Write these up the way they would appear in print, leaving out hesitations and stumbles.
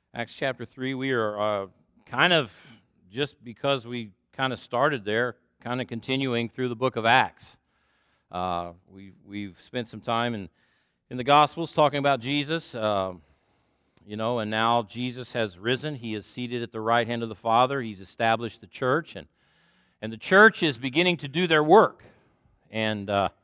Acts chapter 3, we are kind of, just because we kind of started there, kind of continuing through the book of Acts. We've spent some time in the Gospels talking about Jesus, and now Jesus has risen. He is seated at the right hand of the Father. He's established the church, and the church is beginning to do their work. And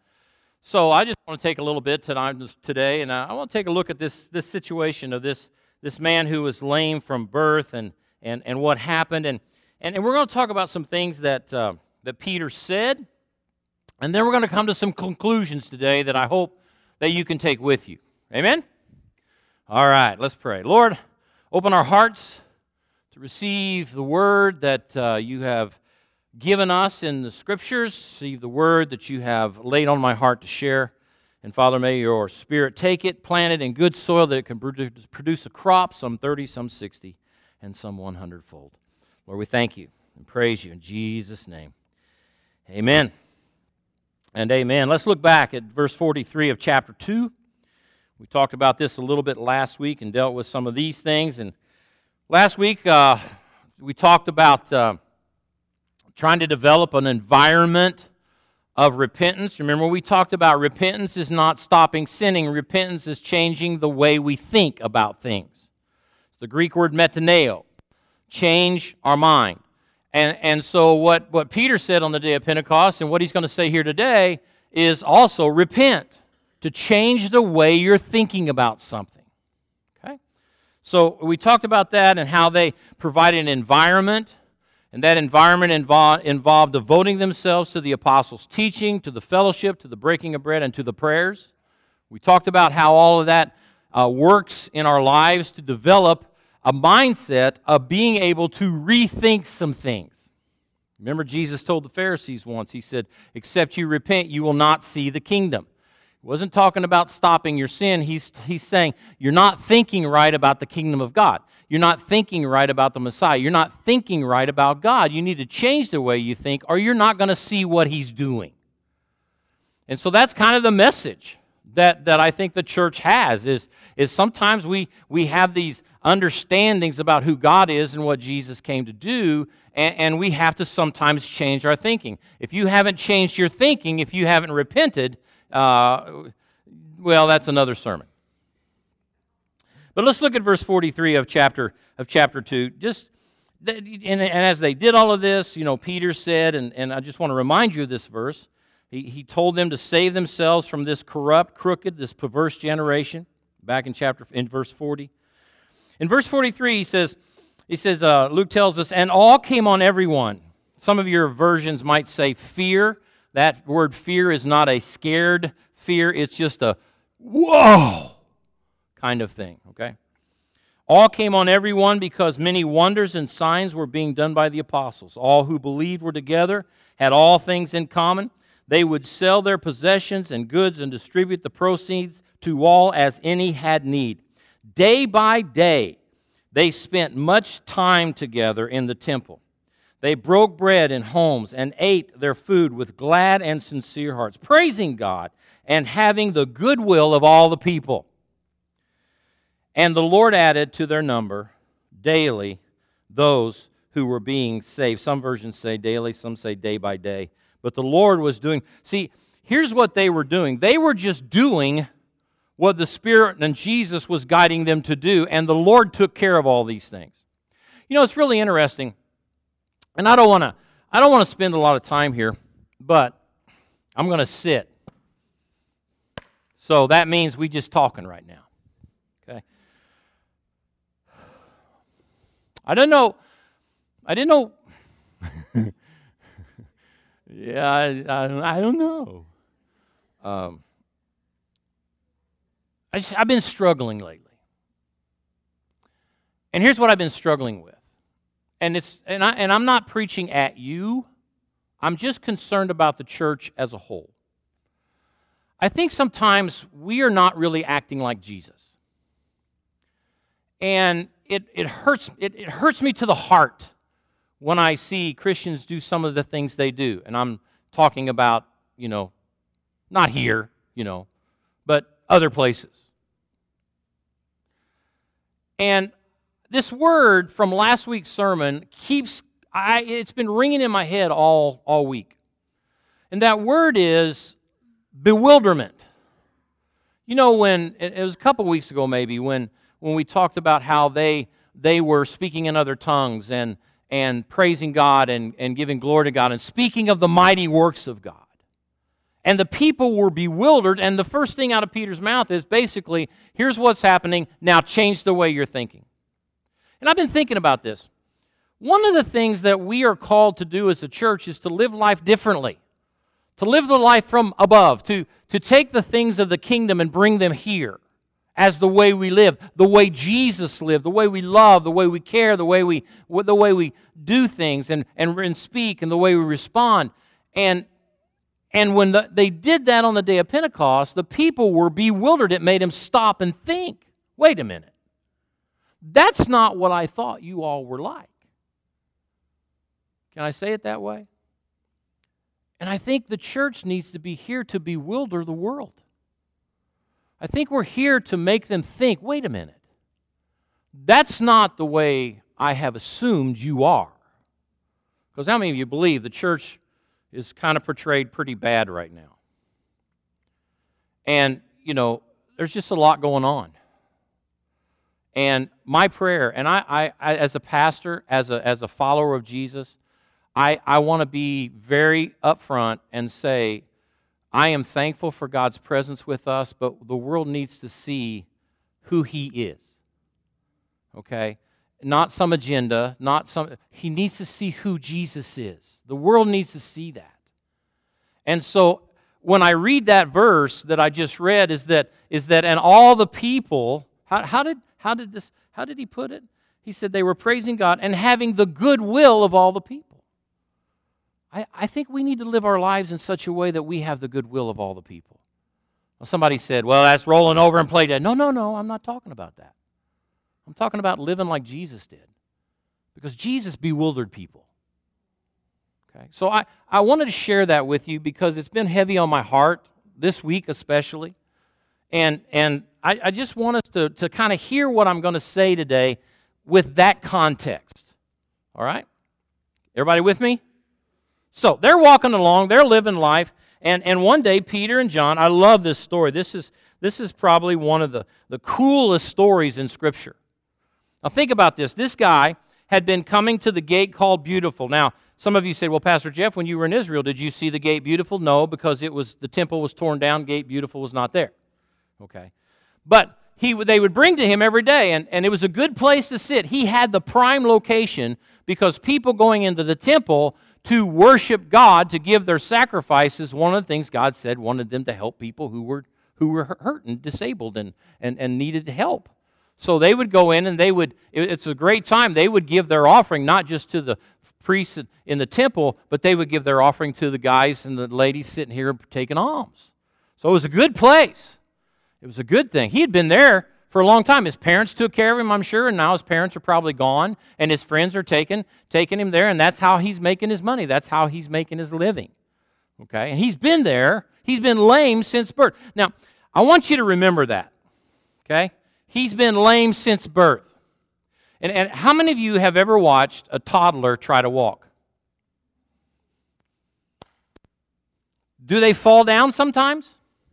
so I just want to take a little bit today, and I want to take a look at this situation of this man who was lame from birth and what happened. And we're going to talk about some things that Peter said, and then we're going to come to some conclusions today that I hope that you can take with you. Amen? All right, let's pray. Lord, open our hearts to receive the word that you have given us in the Scriptures, receive the word that you have laid on my heart to share. And Father, may your Spirit take it, plant it in good soil that it can produce a crop, some 30, some 60, and some 100-fold. Lord, we thank you and praise you in Jesus' name. Amen and amen. Let's look back at verse 43 of chapter 2. We talked about this a little bit last week and dealt with some of these things. And last week we talked about trying to develop an environment of repentance. Remember, we talked about repentance is not stopping sinning. Repentance is changing the way we think about things. It's the Greek word metaneo, change our mind. And so what Peter said on the day of Pentecost and what he's going to say here today is also repent, to change the way you're thinking about something. Okay? So we talked about that and how they provided an environment. And that environment involved devoting themselves to the apostles' teaching, to the fellowship, to the breaking of bread, and to the prayers. We talked about how all of that works in our lives to develop a mindset of being able to rethink some things. Remember, Jesus told the Pharisees once, he said, except you repent, you will not see the kingdom. He wasn't talking about stopping your sin. He's saying you're not thinking right about the kingdom of God. You're not thinking right about the Messiah. You're not thinking right about God. You need to change the way you think, or you're not going to see what He's doing. And so that's kind of the message that I think the church has, is sometimes we have these understandings about who God is and what Jesus came to do, and we have to sometimes change our thinking. If you haven't changed your thinking, if you haven't repented, well, that's another sermon. But let's look at verse 43 of chapter 2. And as they did all of this, Peter said, and I just want to remind you of this verse. He told them to save themselves from this corrupt, crooked, this perverse generation. Back in verse 40. In verse 43, he says, Luke tells us, and all came on everyone. Some of your versions might say fear. That word fear is not a scared fear. It's just a whoa kind of thing, okay? All came on everyone because many wonders and signs were being done by the apostles. All who believed were together, had all things in common. They would sell their possessions and goods and distribute the proceeds to all as any had need. Day by day, they spent much time together in the temple. They broke bread in homes and ate their food with glad and sincere hearts, praising God and having the goodwill of all the people. And the Lord added to their number daily those who were being saved. Some versions say daily, some say day by day. But the Lord was doing. See, here's what they were doing. They were just doing what the Spirit and Jesus was guiding them to do, and the Lord took care of all these things. It's really interesting, and I don't want to spend a lot of time here, but I'm going to sit. So that means we just talking right now. Okay. I didn't know. Yeah, I don't know. I've been struggling lately, and here's what I've been struggling with, and I'm not preaching at you. I'm just concerned about the church as a whole. I think sometimes we are not really acting like Jesus, and it hurts me to the heart when I see Christians do some of the things they do. And I'm talking about, not here, but other places. And this word from last week's sermon it's been ringing in my head all week. And that word is bewilderment. You know, when it was a couple weeks ago maybe when we talked about how they were speaking in other tongues and praising God and giving glory to God and speaking of the mighty works of God. And the people were bewildered, and the first thing out of Peter's mouth is basically, here's what's happening, now change the way you're thinking. And I've been thinking about this. One of the things that we are called to do as a church is to live life differently, to live the life from above, to take the things of the kingdom and bring them here as the way we live, the way Jesus lived, the way we love, the way we care, the way we do things and speak, and the way we respond. And when they did that on the day of Pentecost, the people were bewildered. It made them stop and think, wait a minute. That's not what I thought you all were like. Can I say it that way? And I think the church needs to be here to bewilder the world. I think we're here to make them think, wait a minute. That's not the way I have assumed you are. Because how many of you believe the church is kind of portrayed pretty bad right now? And, you know, there's just a lot going on. And my prayer, and I as a pastor, as a follower of Jesus, I want to be very upfront and say, I am thankful for God's presence with us, but the world needs to see who He is. Okay? Not some agenda, He needs to see who Jesus is. The world needs to see that. And so when I read that verse that I just read, is that and all the people, how did he put it? He said they were praising God and having the goodwill of all the people. I think we need to live our lives in such a way that we have the goodwill of all the people. Well, somebody said, well, that's rolling over and play dead. No, I'm not talking about that. I'm talking about living like Jesus did. Because Jesus bewildered people. Okay? So I wanted to share that with you because it's been heavy on my heart, this week especially. And I just want us to kind of hear what I'm going to say today with that context. All right? Everybody with me? So they're walking along, they're living life, and one day Peter and John, I love this story. This is probably one of the coolest stories in Scripture. Now think about this. This guy had been coming to the gate called Beautiful. Now, some of you said, well, Pastor Jeff, when you were in Israel, did you see the gate Beautiful? No, because the temple was torn down, gate Beautiful was not there. Okay. But they would bring to him every day, and it was a good place to sit. He had the prime location because people going into the temple to worship God, to give their sacrifices, one of the things God said wanted them to help people who were hurt and disabled and needed help. So they would go in and it's a great time. They would give their offering not just to the priests in the temple, but they would give their offering to the guys and the ladies sitting here taking alms. So it was a good place. It was a good thing. He had been there for a long time. His parents took care of him, I'm sure, and now his parents are probably gone, and his friends are taking him there, and that's how he's making his money. That's how he's making his living. Okay? And he's been there. He's been lame since birth. Now, I want you to remember that. Okay? He's been lame since birth. And how many of you have ever watched a toddler try to walk? Do they fall down sometimes?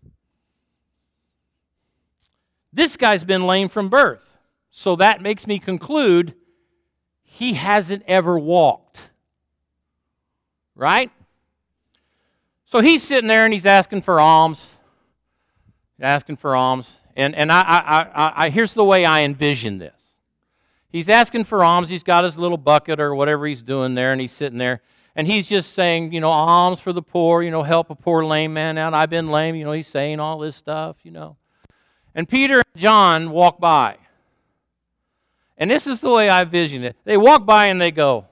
This guy's been lame from birth. So that makes me conclude he hasn't ever walked. Right? So he's sitting there and he's asking for alms. Asking for alms. And here's the way I envision this. He's asking for alms. He's got his little bucket or whatever he's doing there, and he's sitting there. And he's just saying, alms for the poor, help a poor lame man out. I've been lame, he's saying all this stuff, And Peter and John walk by. And this is the way I envision it. They walk by and they go,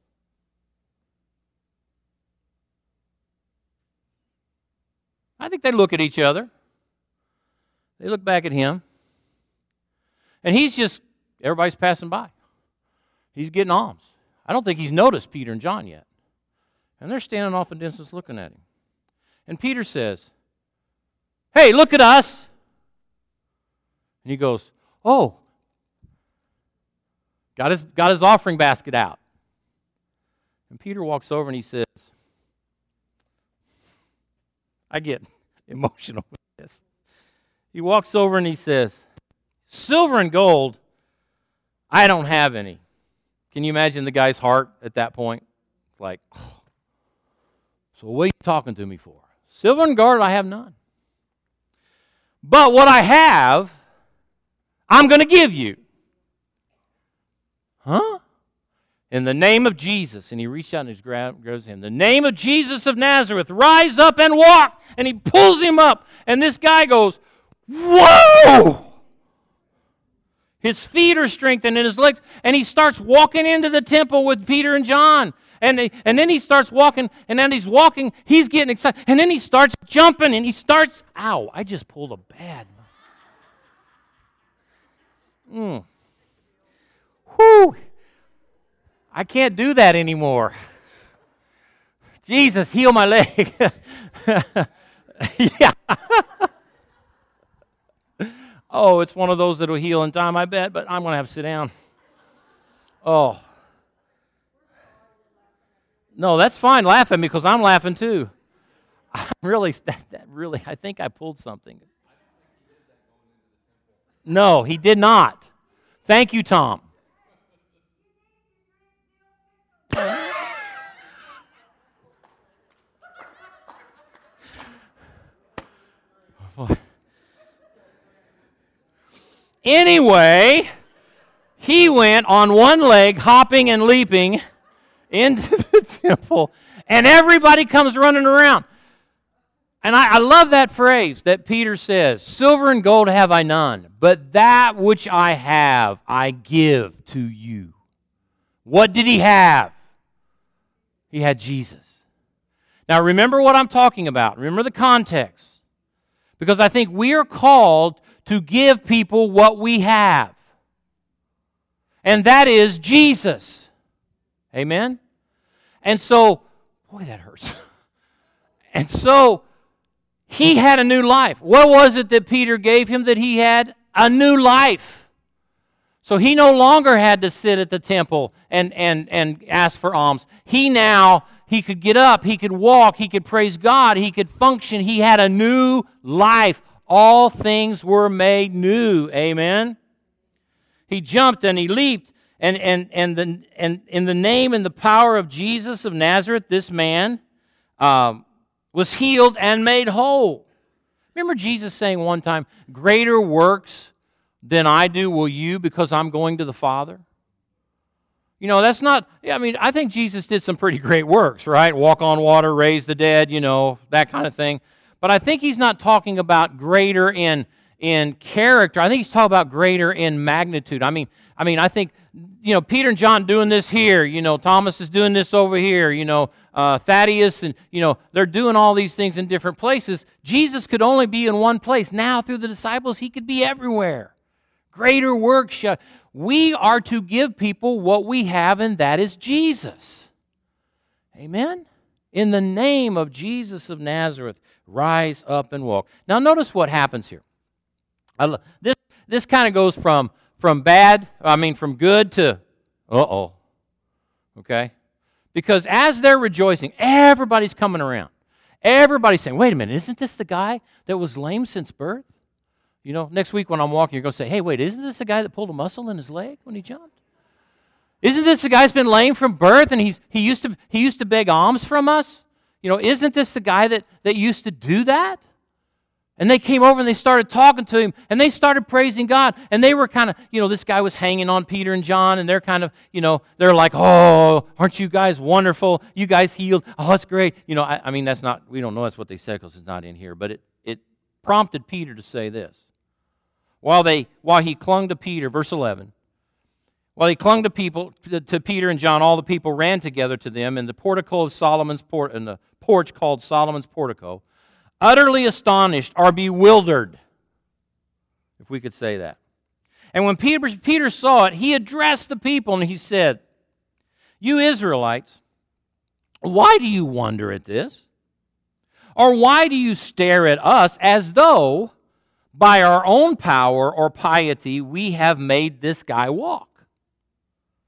I think they look at each other. They look back at him. And everybody's passing by. He's getting alms. I don't think he's noticed Peter and John yet. And they're standing off in distance looking at him. And Peter says, hey, look at us. And he goes, oh, got his offering basket out. And Peter walks over and he says, I get emotional with this. He walks over and he says, silver and gold, I don't have any. Can you imagine the guy's heart at that point? Like, oh, so what are you talking to me for? Silver and gold, I have none. But what I have, I'm going to give you. Huh? In the name of Jesus. And he reached out and he grabs him. The name of Jesus of Nazareth, rise up and walk. And he pulls him up. And this guy goes, whoa! His feet are strengthened and his legs. And he starts walking into the temple with Peter and John. And then he starts walking. And then he's walking. He's getting excited. And then he starts jumping. And he starts, ow, I just pulled a bad. Whew. I can't do that anymore. Jesus, heal my leg. Yeah. Oh, it's one of those that will heal in time, I bet, but I'm going to have to sit down. Oh. No, that's fine. Laugh at me because I'm laughing too. Really, I think I pulled something. No, he did not. Thank you, Tom. Anyway, he went on one leg, hopping and leaping into the temple, and everybody comes running around. And I love that phrase that Peter says, silver and gold have I none, but that which I have I give to you. What did he have? He had Jesus. Now remember what I'm talking about. Remember the context. Because I think we are called to give people what we have. And that is Jesus. Amen? And so, boy, that hurts. And so, he had a new life. What was it that Peter gave him that he had? A new life. So he no longer had to sit at the temple and ask for alms. He could get up, he could walk, he could praise God, he could function. He had a new life. All things were made new. Amen? He jumped and he leaped. And in the name and the power of Jesus of Nazareth, this man was healed and made whole. Remember Jesus saying one time, greater works than I do will you because I'm going to the Father? You know, that's not, I think Jesus did some pretty great works, right? Walk on water, raise the dead, that kind of thing. But I think he's not talking about greater in character. I think he's talking about greater in magnitude. I think, Peter and John doing this here. Thomas is doing this over here. Thaddeus and, they're doing all these things in different places. Jesus could only be in one place. Now, through the disciples, he could be everywhere. Greater works. We are to give people what we have, and that is Jesus. Amen? In the name of Jesus of Nazareth, rise up and walk. Now notice what happens here. This kind of goes from good to uh-oh. Okay? Because as they're rejoicing, everybody's coming around. Everybody's saying, wait a minute, isn't this the guy that was lame since birth? Next week when I'm walking, you're going to say, hey, wait, isn't this the guy that pulled a muscle in his leg when he jumped? Isn't this the guy that's been lame from birth and he used to beg alms from us? Isn't this the guy that used to do that? And they came over and they started talking to him and they started praising God. And they were kind of, this guy was hanging on Peter and John and they're kind of, they're like, oh, aren't you guys wonderful? You guys healed. Oh, that's great. That's not, we don't know that's what they said because it's not in here. But it prompted Peter to say this. While he clung to Peter, verse 11, while he clung to Peter and John, all the people ran together to them in the portico of Solomon's in the porch called Solomon's portico, utterly astonished or bewildered, if we could say that. And when Peter saw it, he addressed the people and he said, you Israelites, why do you wonder at this? Or why do you stare at us as though by our own power or piety we have made this guy walk?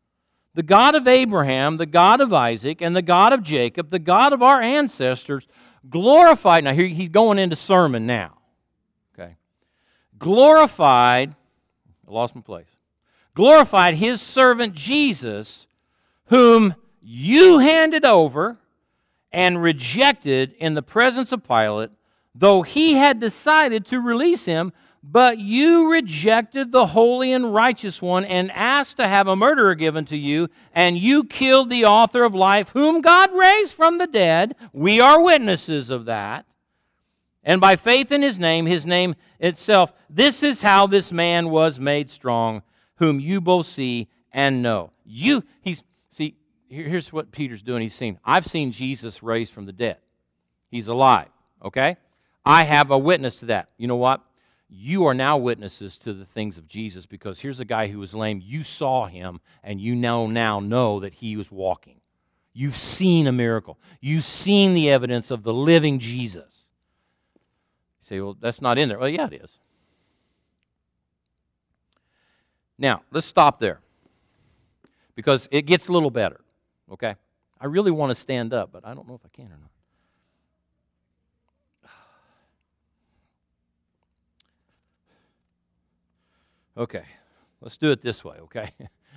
the God of Abraham, the God of Isaac, and the God of Jacob, the God of our ancestors, glorified, now here he's going into sermon now, okay, glorified, I lost my place, glorified His servant Jesus, whom you handed over and rejected in the presence of Pilate, though he had decided to release him, but you rejected the holy and righteous one and asked to have a murderer given to you, and you killed the author of life, whom God raised from the dead. We are witnesses of that. And by faith in His name itself, this is how this man was made strong, whom you both see and know. Here's what Peter's doing. He's saying, I've seen Jesus raised from the dead. He's alive, okay? I have a witness to that. You know what? You are now witnesses to the things of Jesus, because here's a guy who was lame. You saw him, and you now know that he was walking. You've seen a miracle. You've seen the evidence of the living Jesus. You say, well, that's not in there. Well, yeah, it is. Now, let's stop there, because it gets a little better, okay? I really want to stand up, but I don't know if I can or not. Okay, let's do it this way, okay?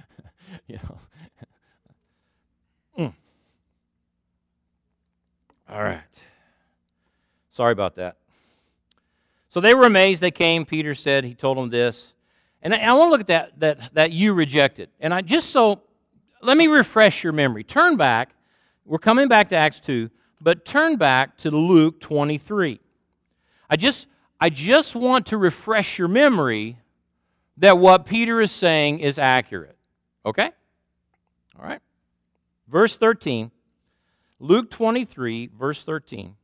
All right. Sorry about that. So they were amazed. They came. Peter said, he told them this. And I want to look at that you rejected. And let me refresh your memory. Turn back. We're coming back to Acts 2, but turn back to Luke 23. I just want to refresh your memory that what Peter is saying is accurate. Okay? All right. Verse 13. Luke 23, verse 13.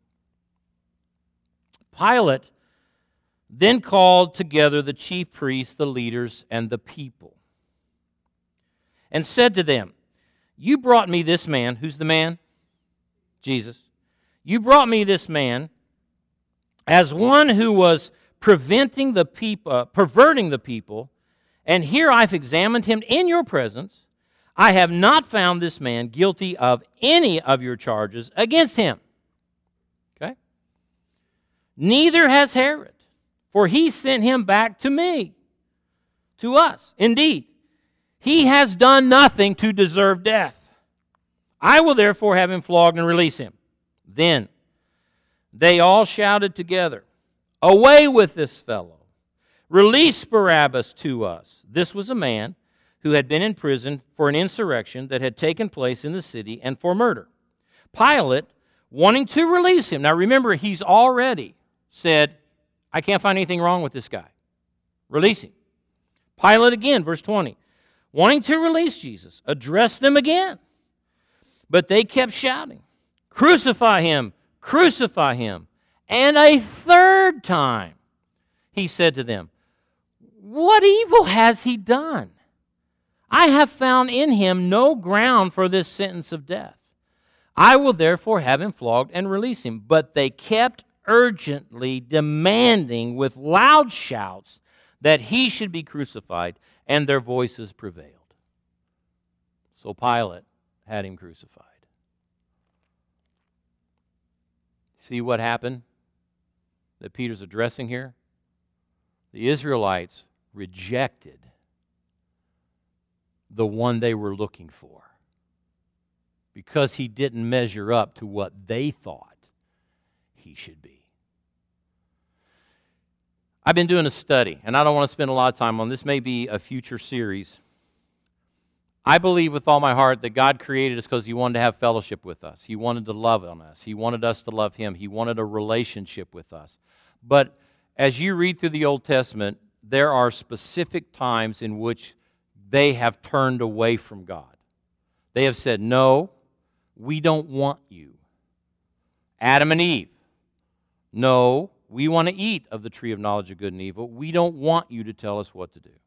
Pilate then called together the chief priests, the leaders, and the people, and said to them, you brought me this man. Who's the man? Jesus. You brought me this man as one who was perverting the people, and here I've examined him in your presence. I have not found this man guilty of any of your charges against him. Okay? Neither has Herod, for he sent him back to me, to us. Indeed, he has done nothing to deserve death. I will therefore have him flogged and release him. Then they all shouted together, away with this fellow. Release Barabbas to us. This was a man who had been in prison for an insurrection that had taken place in the city and for murder. Pilate, wanting to release him. Now remember, he's already said, I can't find anything wrong with this guy. Release him. Pilate again, verse 20, wanting to release Jesus, addressed them again. But they kept shouting, crucify him, crucify him. And a third time he said to them, what evil has he done? I have found in him no ground for this sentence of death. I will therefore have him flogged and release him. But they kept urgently demanding with loud shouts that he should be crucified, and their voices prevailed. So Pilate had him crucified. See what happened that Peter's addressing here? The Israelites rejected the one they were looking for because he didn't measure up to what they thought he should be. I've been doing a study, and I don't want to spend a lot of time on this. May be a future series. I believe with all my heart that God created us because He wanted to have fellowship with us. He wanted to love on us. He wanted us to love Him. He wanted a relationship with us. But as you read through the Old Testament, there are specific times in which they have turned away from God. They have said, no, we don't want you. Adam and Eve, no, we want to eat of the tree of knowledge of good and evil. We don't want you to tell us what to do.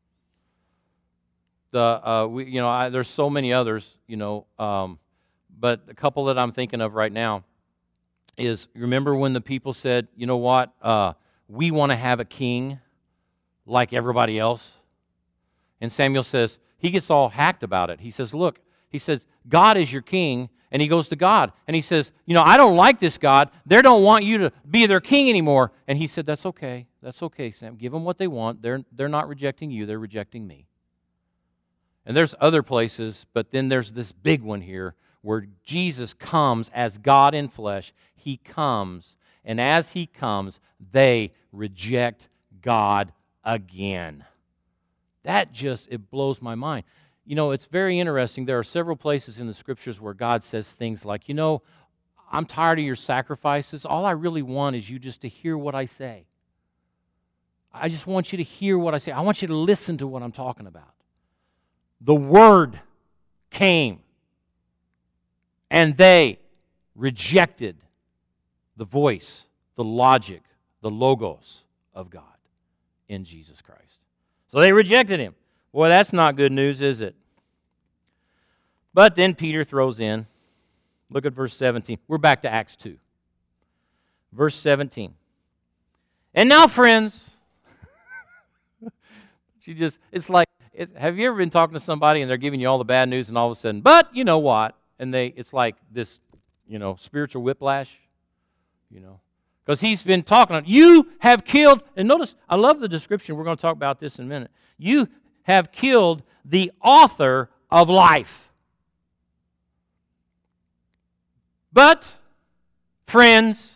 There's so many others, but a couple that I'm thinking of right now is, remember when the people said, you know what, we want to have a king like everybody else? And Samuel says, he gets all hacked about it. He says, look, he says, God is your king. And he goes to God. And he says, I don't like this, God. They don't want you to be their king anymore. And he said, that's okay. That's okay, Sam. Give them what they want. They're not rejecting you. They're rejecting me. And there's other places, but then there's this big one here where Jesus comes as God in flesh. He comes. And as he comes, they reject God again. It blows my mind. It's very interesting. There are several places in the Scriptures where God says things like, I'm tired of your sacrifices. All I really want is you just to hear what I say. I just want you to hear what I say. I want you to listen to what I'm talking about. The Word came, and they rejected the voice, the logic, the logos of God in Jesus Christ. So they rejected him. Boy, that's not good news, is it? But then Peter throws in, look at verse 17. We're back to Acts 2. Verse 17. And now, friends, have you ever been talking to somebody and they're giving you all the bad news and all of a sudden, but you know what? And it's like this, spiritual whiplash, Because he's been talking, you have killed, and notice, I love the description, we're going to talk about this in a minute. You have killed the author of life. But, friends,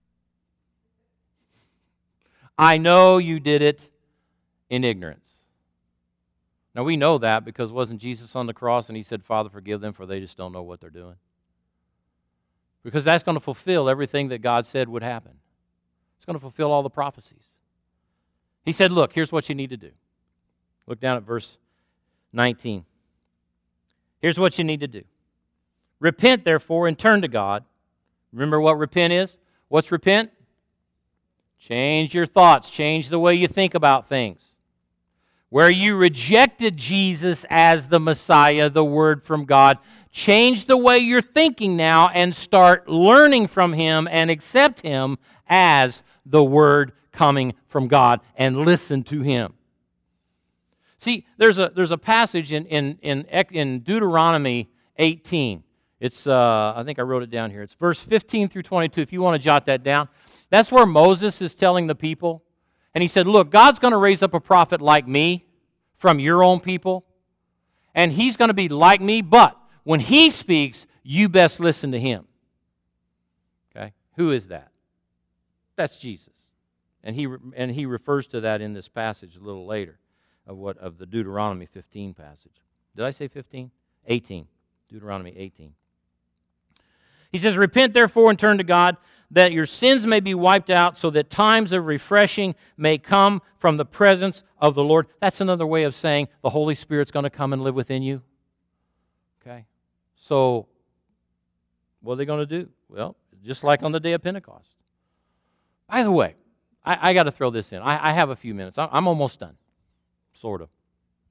I know you did it in ignorance. Now we know that because wasn't Jesus on the cross and he said, Father, forgive them for they just don't know what they're doing. Because that's going to fulfill everything that God said would happen. It's going to fulfill all the prophecies. He said, look, here's what you need to do. Look down at verse 19. Here's what you need to do. Repent, therefore, and turn to God. Remember what repent is? What's repent? Change your thoughts. Change the way you think about things. Where you rejected Jesus as the Messiah, the Word from God, change the way you're thinking now and start learning from Him and accept Him as the Word coming from God and listen to Him. See, there's a passage in Deuteronomy 18. It's I think I wrote it down here. It's verse 15 through 22. If you want to jot that down, that's where Moses is telling the people, and he said, "Look, God's going to raise up a prophet like me from your own people, and he's going to be like me. But when he speaks, you best listen to him." Okay, who is that? That's Jesus, and he refers to that in this passage a little later of the Deuteronomy 15 passage. Did I say 15? 18. Deuteronomy 18. He says, "Repent therefore and turn to God, that your sins may be wiped out, so that times of refreshing may come from the presence of the Lord." That's another way of saying the Holy Spirit's going to come and live within you. Okay? So, what are they going to do? Well, just like on the day of Pentecost. By the way, I got to throw this in. I have a few minutes. I'm almost done. Sort of.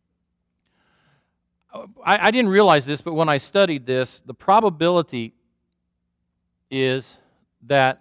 I didn't realize this, but when I studied this, the probability is that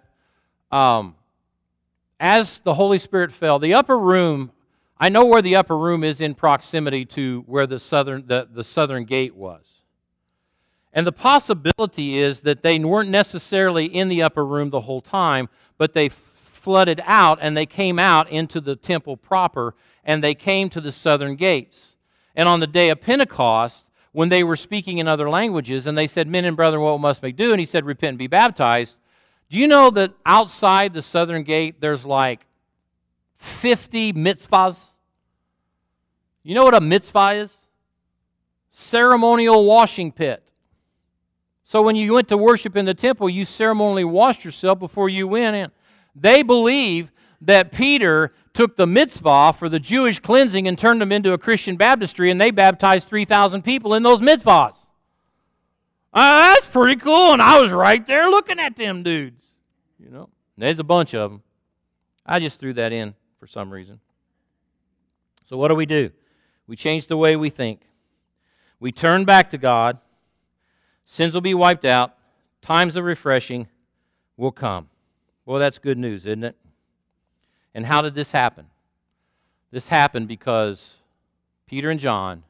as the Holy Spirit fell, the upper room, I know where the upper room is in proximity to where the southern gate was. And the possibility is that they weren't necessarily in the upper room the whole time, but they flooded out and they came out into the temple proper and they came to the southern gates. And on the day of Pentecost, when they were speaking in other languages and they said, "Men and brethren, what must we do?" And he said, "Repent and be baptized." Do you know that outside the southern gate there's like 50 mitzvahs? You know what a mitzvah is? Ceremonial washing pit. So when you went to worship in the temple, you ceremonially washed yourself before you went in. They believe that Peter took the mitzvah for the Jewish cleansing and turned them into a Christian baptistry, and they baptized 3,000 people in those mitzvahs. That's pretty cool, and I was right there looking at them dudes. You know, there's a bunch of them. I just threw that in for some reason. So what do? We change the way we think. We turn back to God. Sins will be wiped out. Times of refreshing will come. Well, that's good news, isn't it? And how did this happen? This happened because Peter and John,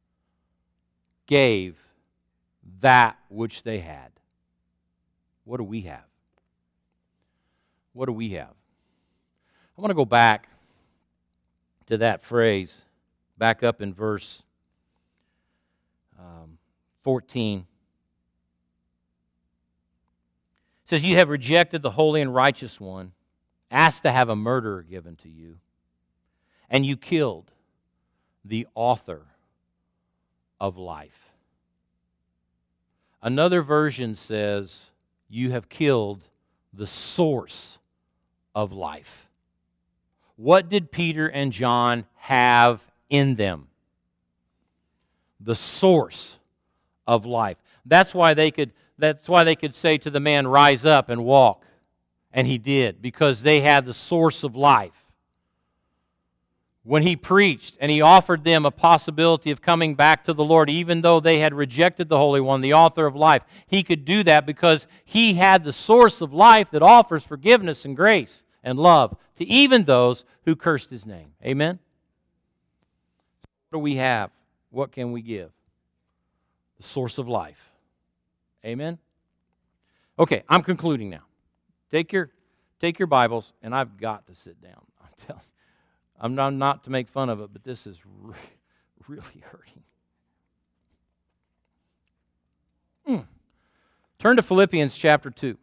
gave that which they had. What do we have? What do we have? I want to go back to that phrase, back up in verse 14. It says, "You have rejected the holy and righteous one, asked to have a murderer given to you, and you killed the author of life." Another version says, "You have killed the source of life." What did Peter and John have in them? The source of life. That's why they could say to the man, "Rise up and walk." And he did, because they had the source of life. When he preached and he offered them a possibility of coming back to the Lord, even though they had rejected the Holy One, the author of life, he could do that because he had the source of life that offers forgiveness and grace and love to even those who cursed his name. Amen? What do we have? What can we give? The source of life. Amen? Okay, I'm concluding now. Take your Bibles, and I've got to sit down. I'm telling you. I'm not to make fun of it, but this is really hurting. Turn to Philippians chapter 2.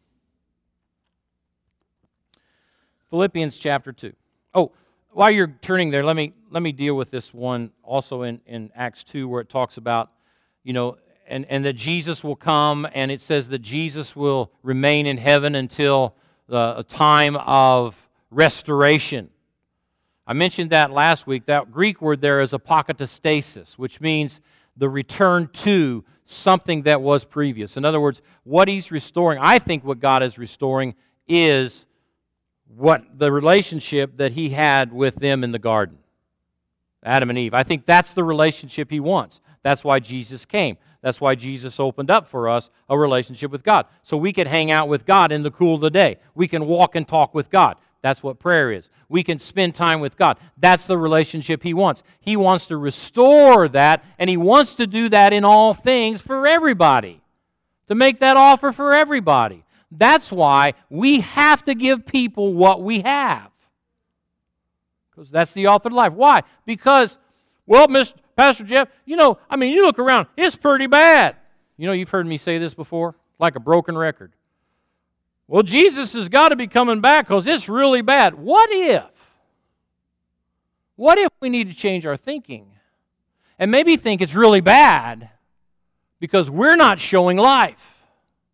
Philippians chapter 2. Oh, while you're turning there, let me deal with this one also in Acts 2, where it talks about, and that Jesus will come, and it says that Jesus will remain in heaven until a time of restoration. I mentioned that last week. That Greek word there is apokatastasis, which means the return to something that was previous. In other words, what he's restoring, I think what God is restoring is what the relationship that he had with them in the garden, Adam and Eve. I think that's the relationship he wants. That's why Jesus came. That's why Jesus opened up for us a relationship with God. So we could hang out with God in the cool of the day. We can walk and talk with God. That's what prayer is. We can spend time with God. That's the relationship he wants. He wants to restore that, and he wants to do that in all things for everybody. To make that offer for everybody. That's why we have to give people what we have. Because that's the author of life. Why? Because, well, Pastor Jeff, you look around, it's pretty bad. You've heard me say this before, like a broken record. Well, Jesus has got to be coming back because it's really bad. What if? What if we need to change our thinking and maybe think it's really bad because we're not showing life?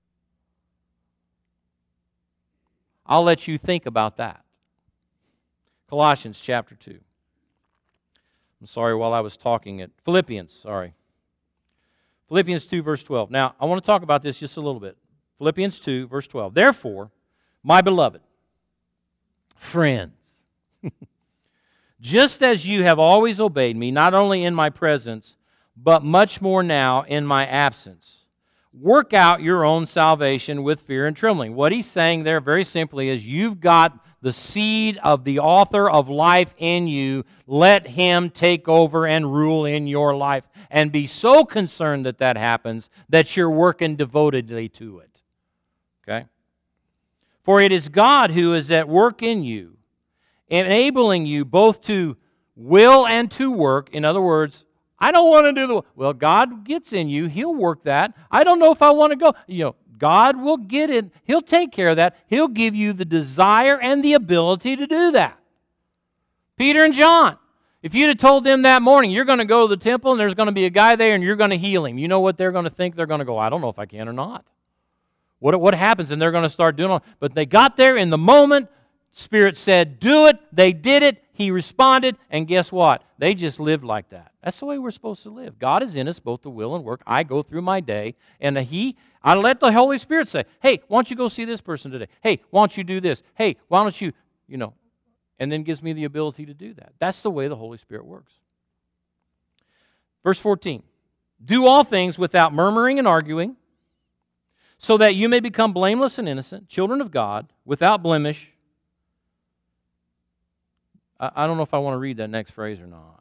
I'll let you think about that. Colossians chapter 2. I'm sorry, while I was talking at Philippians 2, verse 12. Now, I want to talk about this just a little bit. Philippians 2, verse 12. "Therefore, my beloved friends, just as you have always obeyed me, not only in my presence, but much more now in my absence, work out your own salvation with fear and trembling." What he's saying there very simply is you've got the seed of the author of life in you. Let him take over and rule in your life. And be so concerned that that happens that you're working devotedly to it. Okay? "For it is God who is at work in you, enabling you both to will and to work." In other words, I don't want to do the... Well, God gets in you. He'll work that. I don't know if I want to go. God will get in. He'll take care of that. He'll give you the desire and the ability to do that. Peter and John, if you'd have told them that morning, you're going to go to the temple and there's going to be a guy there and you're going to heal him, you know what they're going to think? They're going to go, I don't know if I can or not. What happens? And they're going to start doing it. But they got there in the moment. Spirit said, do it. They did it. He responded. And guess what? They just lived like that. That's the way we're supposed to live. God is in us, both to will and work. I go through my day, and I let the Holy Spirit say, hey, why don't you go see this person today? Hey, why don't you do this? Hey, why don't you, and then gives me the ability to do that. That's the way the Holy Spirit works. Verse 14, "Do all things without murmuring and arguing, so that you may become blameless and innocent, children of God, without blemish." I don't know if I want to read that next phrase or not.